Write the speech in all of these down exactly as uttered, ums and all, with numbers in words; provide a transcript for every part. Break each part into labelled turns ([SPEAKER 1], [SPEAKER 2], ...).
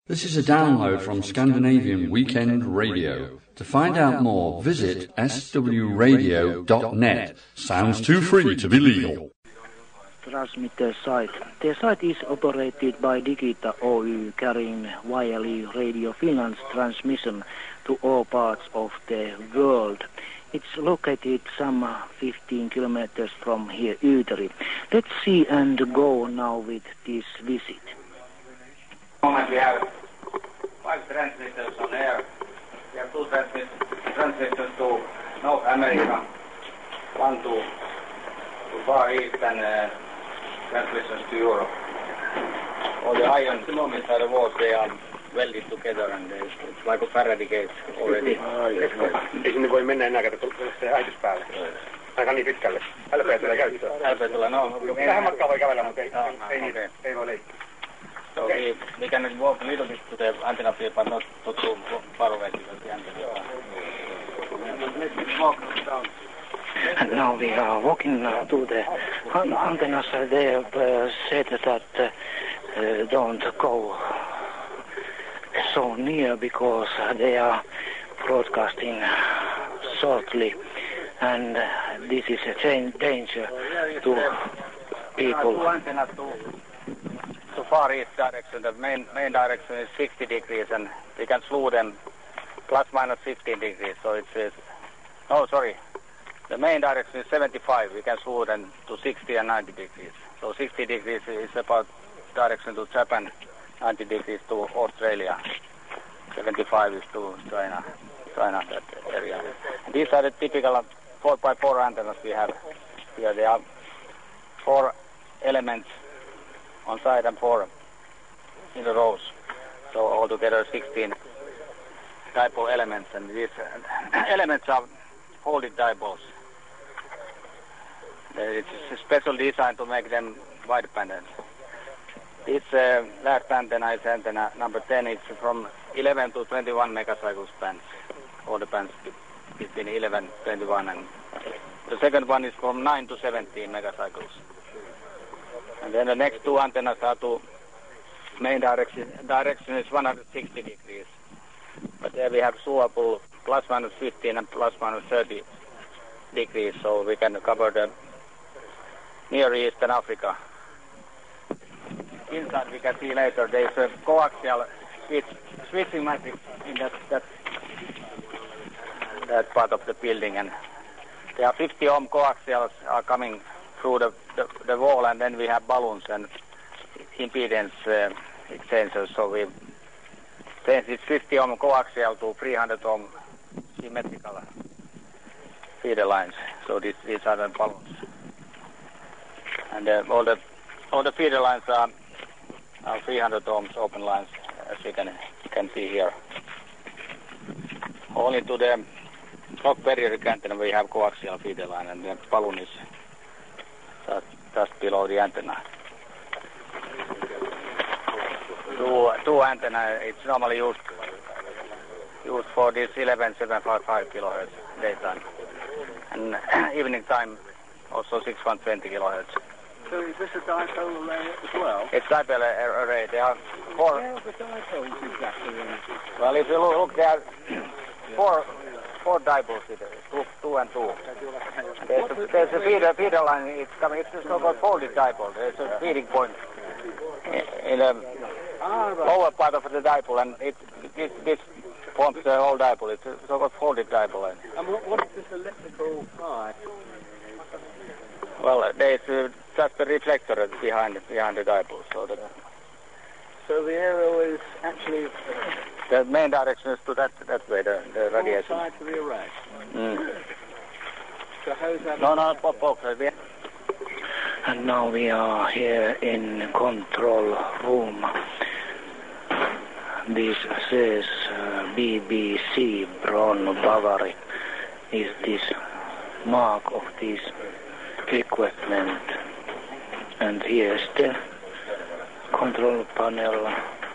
[SPEAKER 1] This is a download from Scandinavian Weekend Radio. To find out more, visit s w radio dot net. Sounds too free to be legal.
[SPEAKER 2] Transmitter site. The site is operated by Digita Oy, carrying wireless Radio Finland's transmission to all parts of the world. It's located some fifteen kilometers from here, Yyteri. Let's see and go now with this visit.
[SPEAKER 3] Moment we have five transmitters on air. We have two transmit transmitters to North America, one to, to Far East, and uh, transmissions to Europe. All the iron inside the walls, they are welded together, and it's, it's like a Faraday cage already.
[SPEAKER 4] Ei sinne voi mennä enää, kato, se äitys päälle. Aika niin pitkälle. Älpää tulee käyttöön.
[SPEAKER 3] Älpää tulee, no.
[SPEAKER 4] Vähän matkaa voi kävellä, mutta ei,
[SPEAKER 3] no,
[SPEAKER 4] ei,
[SPEAKER 3] no, okay.
[SPEAKER 4] ei voi leikkiä.
[SPEAKER 3] So okay. we, we can walk a little bit to the antenna field, but not to too far away because the antenna. Let's walk down.
[SPEAKER 2] And now we are walking uh, to the antennas. They have uh, said that uh, uh, don't go so near because uh, they are broadcasting shortly, and uh, this is a danger to people.
[SPEAKER 3] To Far East direction, the main main direction is sixty degrees, and we can slew them plus minus fifteen degrees. So it's, it's no sorry, the main direction is seventy-five. We can slew them to sixty and ninety degrees. So sixty degrees is about direction to Japan, ninety degrees to Australia, seventy-five is to China, China that area. And these are the typical four by four antennas we have here. There are four elements on side and four in the rows. So altogether sixteen dipole elements, and these uh, elements are folded dipoles. Uh, it's a special design to make them wide banded. This uh, last antenna is antenna number ten. It's from eleven to twenty-one megacycles bands. All the bands between eleven, twenty-one, and the second one is from nine to seventeen megacycles. And then the next two antennas are to main direction. Direction is one hundred sixty degrees. But there we have suable plus minus fifteen and plus minus thirty degrees, so we can cover the Near East and Africa. Inside we can see later there is a coaxial switch, switching matrix in that, that, that part of the building, and there are fifty ohm coaxials are coming through the, the, the wall, and then we have balloons and impedance uh, exchangers. So we change it fifty ohm coaxial to three hundred ohm symmetrical feeder lines. So this, these are the balloons, and uh, all the all the feeder lines are, are three hundred ohms open lines, as you can can see here. Only to the clock periodic antenna we have coaxial feeder line, and the balloon is Just, just below the antenna. Two, two antenna, it's normally used used for this eleven seven fifty-five kilohertz daytime, and evening time also six one twenty kilohertz.
[SPEAKER 4] So is this a dipole array as well?
[SPEAKER 3] It's dipole array. There are four.
[SPEAKER 4] Where are the dipoles exactly?
[SPEAKER 3] Well, if you look, look there are four. Four dipoles here, two, two and two. There's a, there's a feeder, feeder line, it's coming, it's a so-called folded dipole. There's a feeding point in the lower part of the dipole, and it, this, this forms the whole dipole. It's a so-called folded dipole.
[SPEAKER 4] And what, what is this electrical eye?
[SPEAKER 3] Well, there's uh, just a reflector behind, behind the dipole. So, that,
[SPEAKER 4] so the aerial is actually...
[SPEAKER 3] The main direction is to that that way, the, the radiation.
[SPEAKER 4] Side to the array.
[SPEAKER 3] Mm.
[SPEAKER 4] So how's that?
[SPEAKER 3] No, no, pop, pop.
[SPEAKER 2] And now we are here in control room. This says uh, B B C Bron Bavary is this mark of this equipment. And here's the control panel.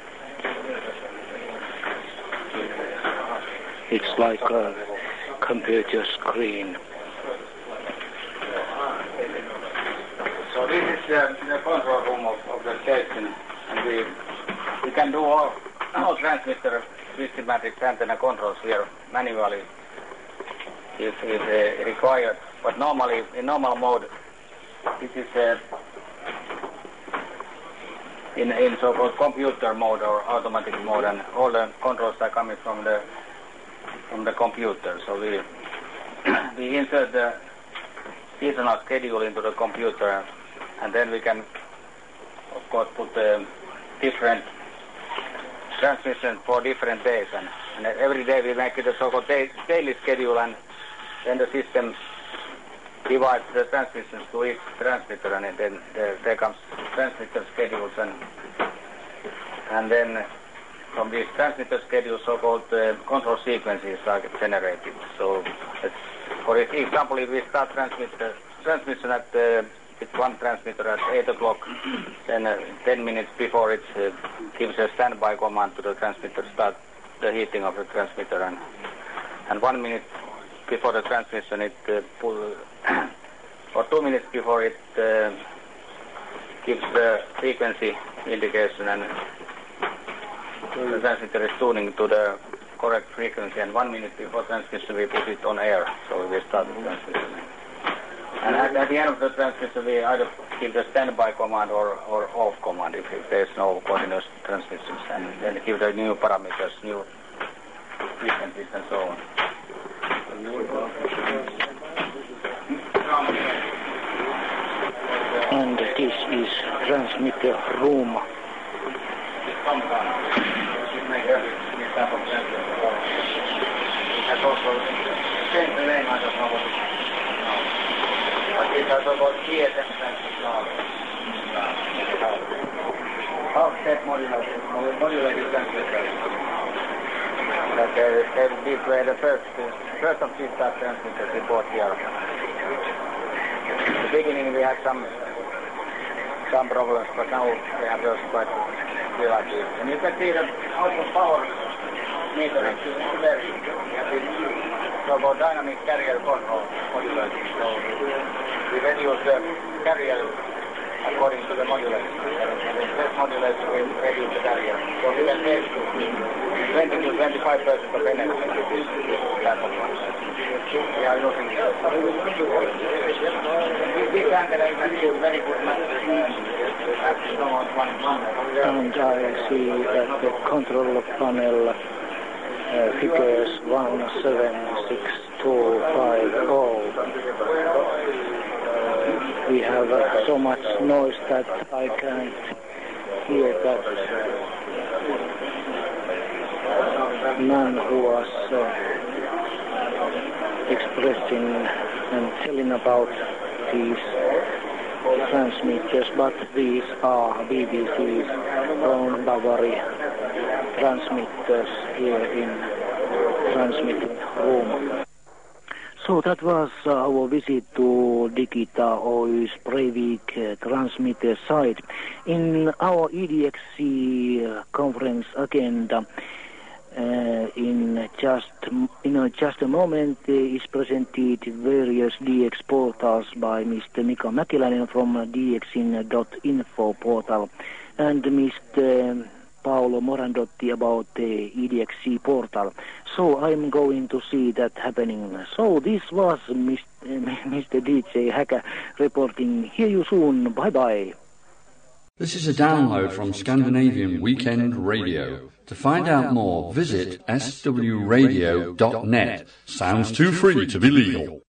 [SPEAKER 2] It's like a computer screen.
[SPEAKER 3] So this is uh, the control room of, of the station, and we we can do all all transmitter twisted matrix antenna controls here manually is, is uh, required. But normally, in normal mode, this is uh, in, in so-called computer mode or automatic mode, and all the controls are coming from the from the computer. So we we insert the seasonal schedule into the computer, and then we can, of course, put the different transmission for different days, and, and every day we make it a so-called day, daily schedule, and then the system divides the transmissions to each transmitter, and then there, there comes transmitter schedules, and and then from these transmitter schedules, so-called uh, control sequences are generated. So, it's, for example, if we start transmitter transmission at uh, with one transmitter at eight o'clock, then uh, ten minutes before it uh, gives a standby command to the transmitter, start the heating of the transmitter, and and one minute before the transmission, it uh, pull, or two minutes before it uh, gives the frequency indication, and the transmitter is tuning to the correct frequency, and one minute before transmission we put it on air, so we start the transmission. And at, at the end of the transmission we either give the standby command or, or off command if, if there is no continuous transmissions, and then give the new parameters, new frequencies and so on.
[SPEAKER 2] And this is transmitter room.
[SPEAKER 3] It has also changed the name, I don't know what it is. But it has also G S M transmitter. Offset modulated, modulated transmitter. But uh, these were the first, uh, first of these type transmitters we bought here. In the beginning we had some some problems, but now we have those quite reliable. And you can see that output power meter is very so-called dynamic carrier control modulator. So we reduce the carrier according to the modulator. And the less modulator will reduce the carrier. So we can save twenty to twenty-five percent of energy with this type of one. We are using this. This antenna you can use very good message.
[SPEAKER 2] And I see that the control panel uh, figures one seven six two five zero. We have uh, so much noise that I can't hear that man who was uh, expressing and telling about these transmitters, but these are B B C's own Bavaria transmitters here in transmitting room. So that was uh, our visit to Digita Oy's Breivik uh, transmitter site. In our E D X C uh, conference agenda, Uh, in just you know just a moment uh, is presented various D X portals by Mister Mika Mäkiläinen from D X in dot info portal, and Mister Paolo Morandotti about the E D X C portal. So I'm going to see that happening. So this was Mister D J Häkä reporting. Hear you soon. Bye bye.
[SPEAKER 1] This is a download from Scandinavian Weekend Radio. To find out more, visit s w radio dot net. Sounds too free to be legal.